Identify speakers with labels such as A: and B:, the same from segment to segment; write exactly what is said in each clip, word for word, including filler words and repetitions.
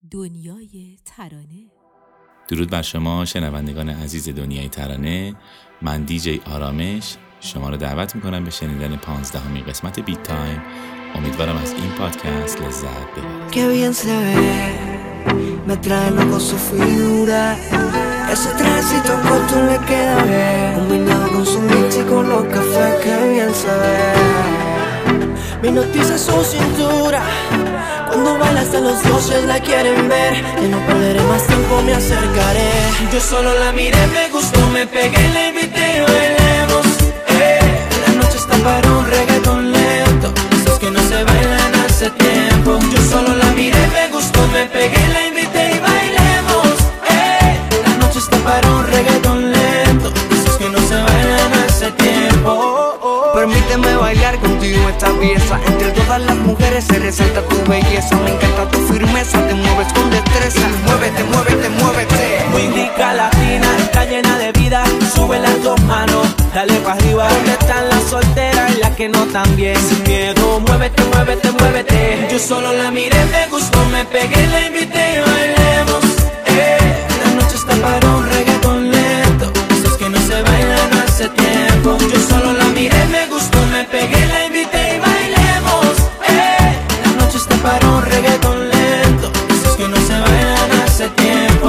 A: دنیای ترانه.
B: درود بر شما شنوندگان عزیز دنیای ترانه. من دیجی آرامش شما رو دعوت میکنم به شنیدن پانزدهمین قسمت بیت تایم. امیدوارم از این پادکست لذت ببرید.
C: Qué bien se ve, me trae loco su figura. Ese trajecito corto le queda bien, combinado con su mix y con los cafés. Qué bien se ve, me hipnotiza su cintura. Cuando baila hasta los dioses la quieren ver. Que no perderé más tiempo, me acercaré. Yo solo la miré, me gustó, me pegué, la invité y bailemos. Eh, la noche está para un reggaetón lento, esos que no se bailan hace tiempo. Yo solo la miré, me gustó, me pegué, la invité y bailemos. Eh, la noche está para un reggaetón lento, esos que no se bailan hace tiempo. Oh, oh. Permíteme bailar contigo esta pieza. Entre todas las mujeres se resalta tu belleza. Me encanta tu firmeza, te mueves con destreza. Muévete, muévete, muévete. Muy rica latina, está llena de vida. Sube las dos manos, dale pa' arriba. ¿Dónde están las solteras y las que no están bien? Sin miedo, muévete, muévete, muévete. Yo solo la miré, me gustó, me pegué, la invité y bailemos. Eh, la noche está para un reggaetón lento, esos que no se bailan hace tiempo. Yo solo la miré, me gustó, me pegué, la invité y bailemos. Eh, la noche está para un reggaetón lento, esos que no se bailan hace tiempo.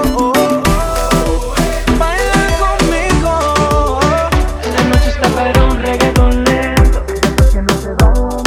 C: Baila conmigo. La noche está para un reggaetón lento, esos que no se bailan.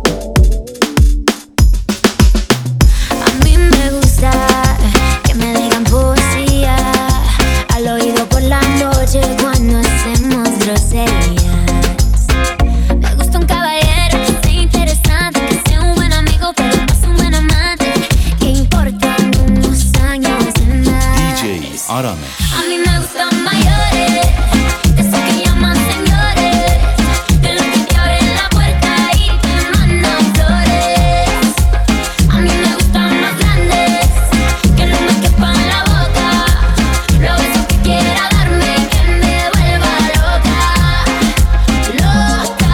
D: A mí me gusta que me digan poesía al oído por la noche cuando hacemos groserías. Me gusta un caballero que sea interesante, que sea un buen amigo pero no sea un buen amante. Que importan unos años de más.
B: دیجی آرامش.
D: A mí me gustan mayores, de esos que llaman señores, de los que te abren la puerta y te mandan flores. A mí me gustan más grandes, que no me quepan en la boca. Los besos que quiera darme, que me vuelva loca, loca,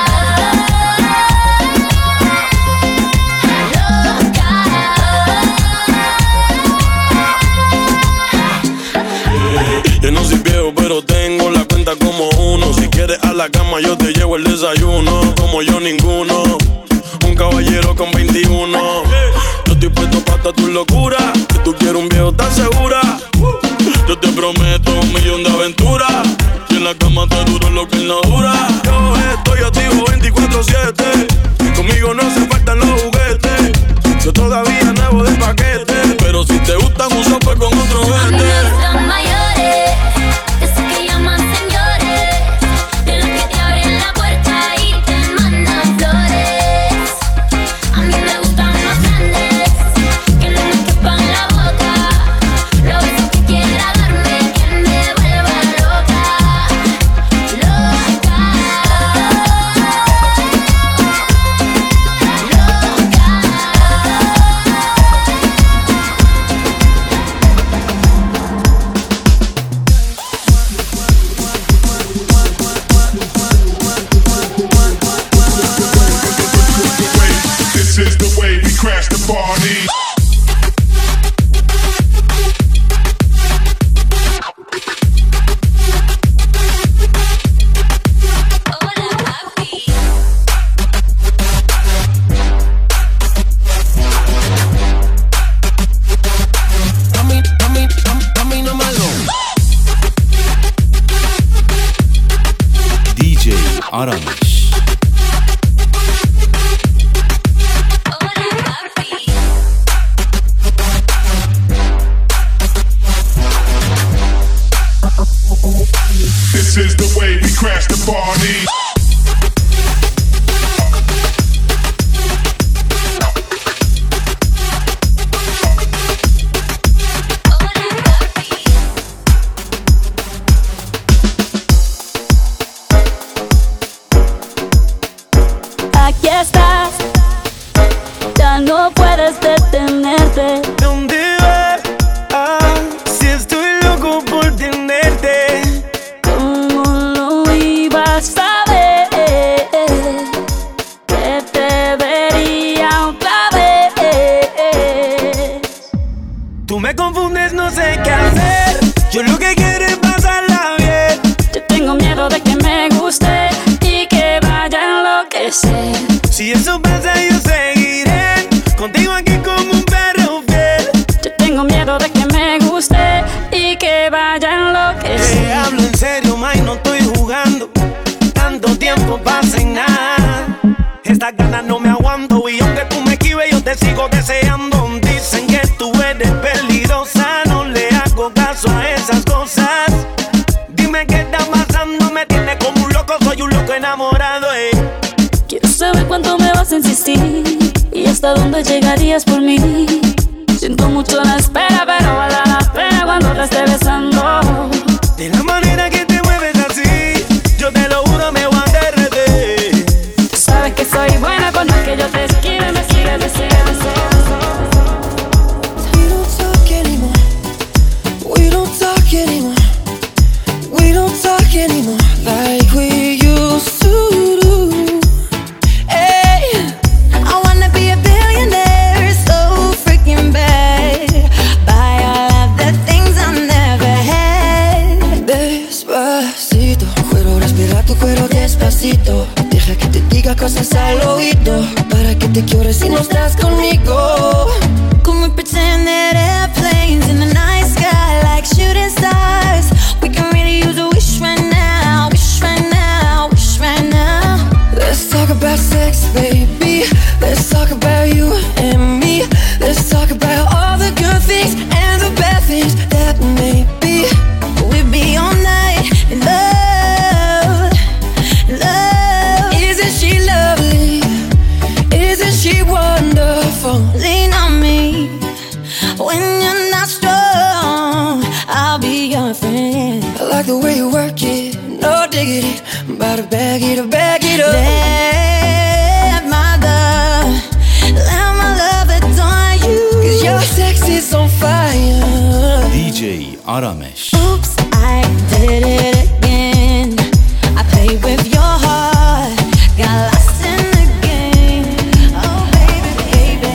E: Yo no soy viejo, pero tengo la cuenta como uno. Si quieres a la cama, yo te llevo el desayuno. Como yo, ninguno. Un caballero con veintiuno. Yo estoy puesto para tu locura. Que tú quieres un viejo, ¿estás segura? Yo te prometo un millón de aventuras. Y en la cama te duro lo que él no dura. Yo estoy activo veinticuatro siete. Conmigo no se faltan los juguetes. Yo todavía nuevo de paquete. Pero si te gustan un sope con otro
D: A mí
E: vete.
D: me gustan mayores, de esos que llaman señores, de los que te abren la puerta y te mandan flores. A mí me gustan más grandes, que no me quepan en la boca. Los besos que quiera darme, que me vuelva loca, loca,
F: This is the way we crash the party.
B: دیجی آرامش.
F: This is the way we crash the party.
G: Aquí estás, ya no puedes detenerte.
C: ¿Dónde vas? Ah, si estoy loco por tenerte.
G: ¿Cómo lo ibas a ver?
C: Tú me confundes, no sé qué hacer. Yo lo que quiero es pasarla bien.
G: Yo tengo miedo de que me guste y que vaya a enloquecer.
C: Si eso pasa yo seguiré contigo aquí como un perro fiel.
G: Yo tengo miedo de que me guste y que vaya a enloquecer.
C: Te hablo en serio, ma, y no estoy jugando. Tanto tiempo pasa en nada. Estas ganas no me aguanto y aunque tú me esquives yo te sigo deseando. Dicen que tú eres peligrosa, no le hago caso a esas cosas. Dime qué está pasando, me tienes como un loco, soy un loco enamorado, eh.
G: Quiero saber cuánto me vas a insistir y hasta dónde llegarías por mí. Siento mucho la espera, pero vale la pena cuando te esté besando.
C: De la manera que te mueves así, yo te lo juro me voy a derretir.
G: Tú sabes que soy buena con lo que yo te esquive, me sigue, me sigue, me sigue.
H: We don't talk anymore. We don't talk anymore. We don't talk anymore like we used to do. Hey, I wanna be a billionaire, so freaking bad. Buy all of the things I never had. Despacito, quiero respirar tu cuero despacito. Deja que te diga cosas al oído, para que te quiores si no estás conmigo. Can we pretend that airplanes in the night sky like shooting stars? We can really use a wish right now, wish right now, wish right now. Let's talk about sex, baby. Let's talk about you and me. Let's talk about all the good things and the bad things that may be. We'll be all night in love, in love. Isn't she lovely? Isn't she wonderful? Lean on me when you're not strong. I'll be your friend. I like the way you work it, no diggity. I'm about to bag it up, bag it up. Let my love, let my love adorn you. Cause your sex is on fire.
B: دی جی آرامش.
H: Oops, I did it again. I played with your heart, got lost in the game. Oh baby, baby.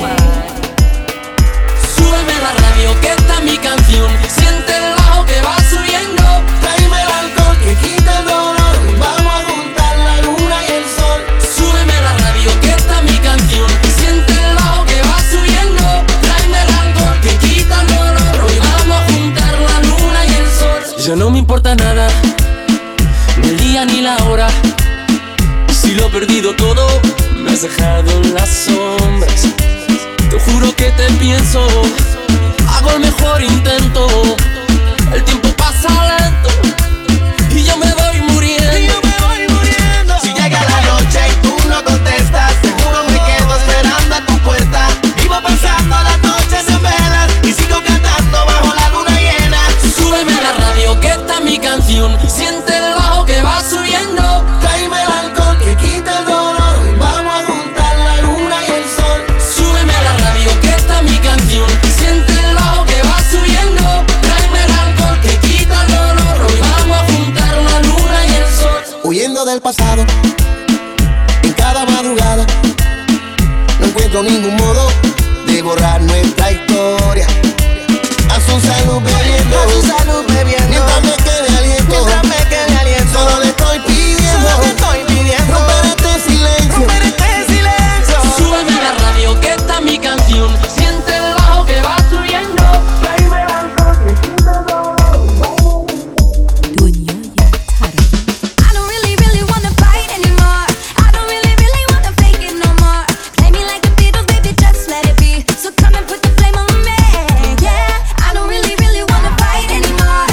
I: Súbeme la radio que está mi canción. Siente el bajo que va subiendo. Tráeme el alcohol que quita el dolor. Vamos a juntar la luna y el sol. Súbeme la radio que está mi canción. Siente el bajo que va subiendo. Tráeme el alcohol que quita el dolor. Hoy vamos a juntar la luna y el sol. Ya no me importa nada, ni el día ni la hora. Si lo he perdido todo, me has dejado en las sombras. Te juro que te pienso, hago el mejor intento. El tiempo pasa lento y yo me voy muriendo. Y yo me voy muriendo. Si llega la noche y tú no contestas, seguro me quedo esperando a tu puerta. Vivo pasando las noches en velas y sigo cantando bajo la luna llena. Súbeme la radio que está mi canción. Siente el bajo que va subiendo. Tráeme el alcohol que quita el dolor. Vamos a juntar la luna y el sol. Súbeme la radio que está mi canción. Siente el bajo que va subiendo. Tráeme el alcohol que quita el dolor. Hoy vamos a juntar la luna y el sol. Huyendo del pasado, en cada madrugada, no encuentro ningún modo de borrar nuestra historia. A su salud bebiendo, a su salud bebiendo. Mientras me quede aliento, mientras me quede aliento. Solo le estoy pidiendo, solo le estoy pidiendo. Romper este silencio, romper este silencio. Súbeme la radio que está mi canción. Siente el bajo que va subiendo. Tráeme el alcohol que quita el dolor.
A: دنیای ترانه.
D: I don't really, really wanna fight anymore. I don't really, really wanna fake it no more. Play me like the Beatles, baby, just let it be. So come and put the flame on me, yeah. I don't really, really wanna fight anymore.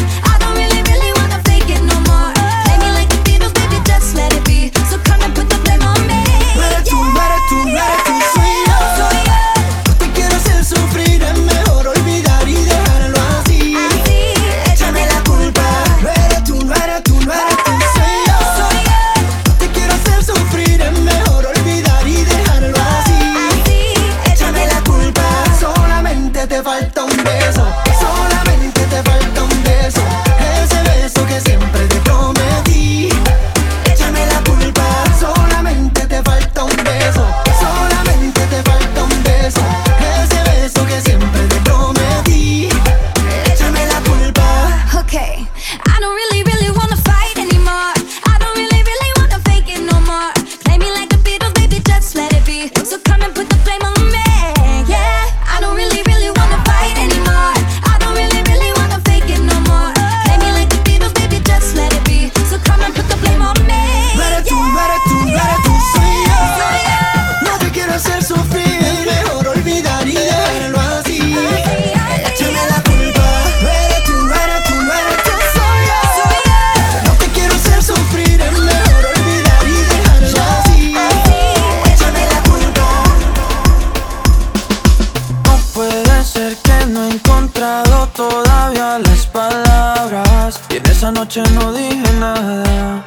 H: noche no dije nada.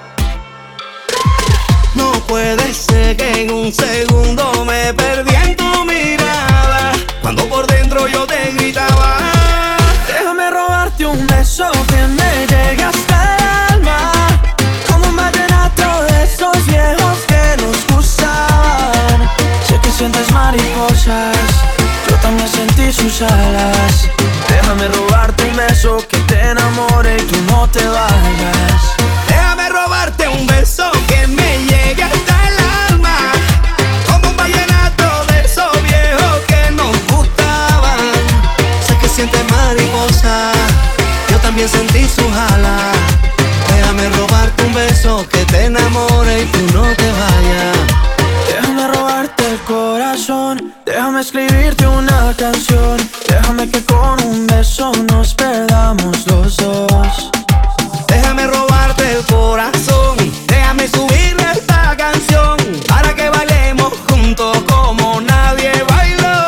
C: No puede ser que en un segundo me perdí en tu mirada, cuando por dentro yo te gritaba.
H: Déjame robarte un beso que me llegue hasta el alma, como un vallenato de esos viejos que nos gustaban. Sé que sientes mariposas, yo también sentí sus alas. Déjame robarte un beso que te enamore y tú no te vayas.
C: Déjame robarte un beso que me llegue hasta el alma, como un vallenato de esos viejos que nos gustaban. Sé que sientes mariposa, yo también sentí sus alas. Déjame robarte un beso que te enamore y tú no te vayas.
H: Déjame robarte el corazón, déjame escribirte una canción. Déjame que con un beso nos perdamos los dos.
C: Déjame robarte el corazón, déjame subirle esta canción, para que bailemos juntos como nadie bailó.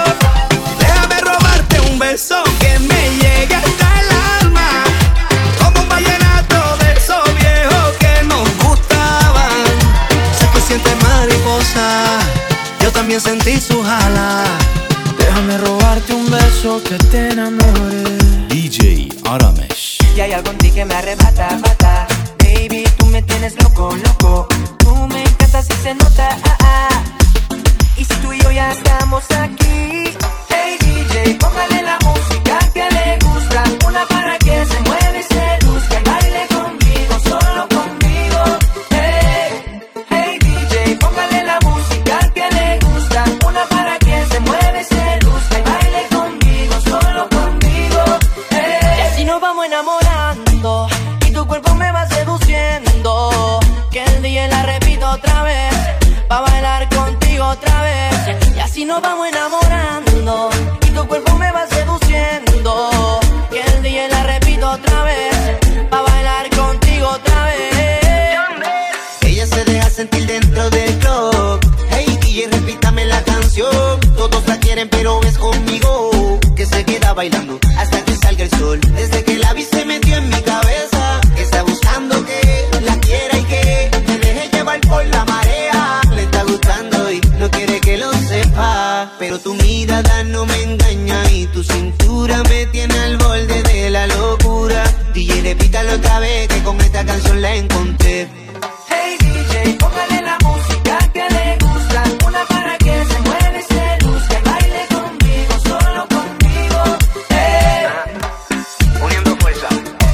C: Déjame robarte un beso que me llegue hasta el alma, como un vallenato de esos viejos que nos gustaban. Sé que sientes mariposa, yo también sentí sus alas.
H: Déjame robarte un beso que te enamore.
B: دی جی آرامش.
J: Y hay algo en ti que me arrebata, bata. Baby, tú me tienes loco, loco. Tú me encantas y se nota, ah, ah. Y si tú y yo ya estamos aquí, hey D J, póngale la música que le gusta, una para que se mueve y se luzca y baile conmigo, solo conmigo. Hey, hey D J, póngale la música que le gusta, una para que se mueve y se luzca y baile conmigo, solo conmigo. Hey. Y así nos vamos enamorando y tu cuerpo me va seduciendo, que el día la repito otra vez, pa' bailar contigo otra vez. Y así nos vamos enamorando y tu cuerpo me va seduciendo, que el día la repito otra vez, pa' bailar contigo otra vez.
C: Ella se deja sentir dentro del club. Hey D J, repítame la canción. Todos la quieren pero es conmigo que se queda bailando hasta que salga el sol. Desde que la vi se metió en mi cabeza, está buscando que la quiera y que me deje llevar por la marea. Le está gustando y no quiere que lo sepa, pero tu mirada no me engaña y tu cintura me tiene al borde de la locura. D J, repítalo otra vez que con esta canción la encontré.
J: Hey D J, póngale la música que le gusta, una para que se mueve y se luzca y baile conmigo, solo conmigo. Hey.
C: Uniendo fuerza.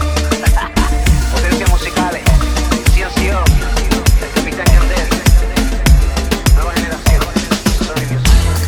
C: Potencias musicales. Sí o sí o. Capitán Yandel. Nueva generación. Soy Dios.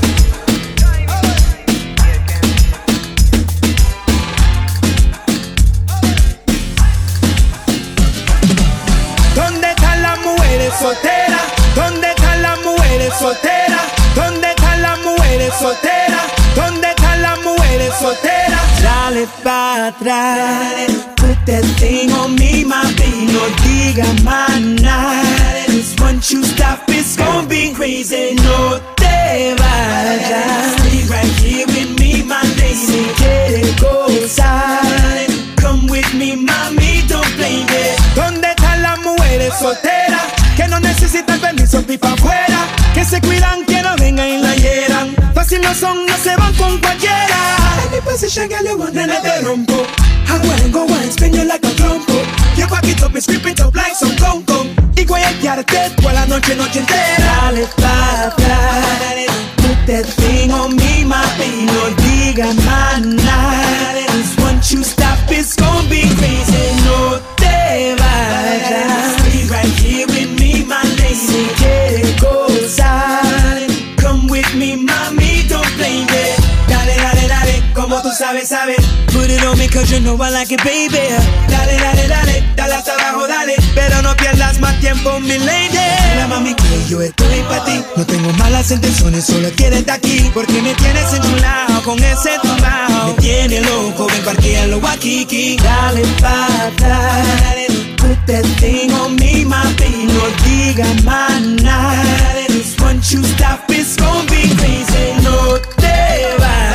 C: ¿Dónde están las mujeres solteras? ¿Dónde están las mujeres solteras? ¿Dónde están las mujeres solteras? ¿Dónde están las mujeres solteras?
H: Dale pa' atrás, put that thing on me, mami, no diga más nada. Cause once you stop, it's gonna be crazy, no te vayas. Stay right here with me, my lady, si quieres gozar, come with me, mami, don't blame it.
C: ¿Dónde están las mujeres solteras? Que no necesitan permiso ni pa' afuera, que se cuidan, que no vengan y la hieran. Fácil no son, no se van con cualquiera. Any position, girl, you want, nena te rompo. I wanna go and spin you like a trompo. You back it up, me script it up like some conco. Y guayarte por la noche, noche entera.
H: Dale pa' atrás, put that thing on me, mami, no diga más nada. Cause once you stop, it's gonna be crazy, no te vayas. Stay right here with me, my lady, si quieres gozar, come with me, mami, don't blame it. Dale, dale, dale, como tú sabes, sabes. Put it on me cause you know I like it, baby. Dale, dale, dale, dale hasta abajo, dale. Pero no pierdas más tiempo, mi lady. Mira, mami, que yo estoy pa' ti. No tengo malas intenciones, solo quieres estar aquí. Porque me tienes enchulado con ese tumbao. Me tiene loco, ven parquealo aquí, aquí. Dale pa' atrás, put that thing on me, mami, no diga más nada. Cause once you stop, it's gonna be crazy, no te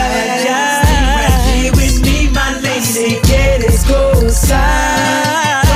H: vayas. Stay right here with me, my lady, si quieres gozar,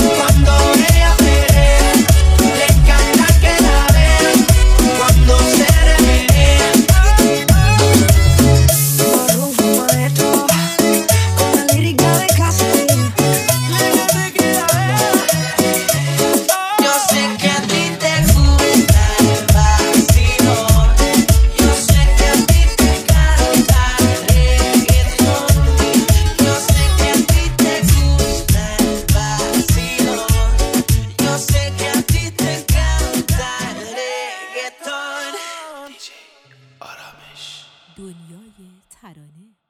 A: ترانه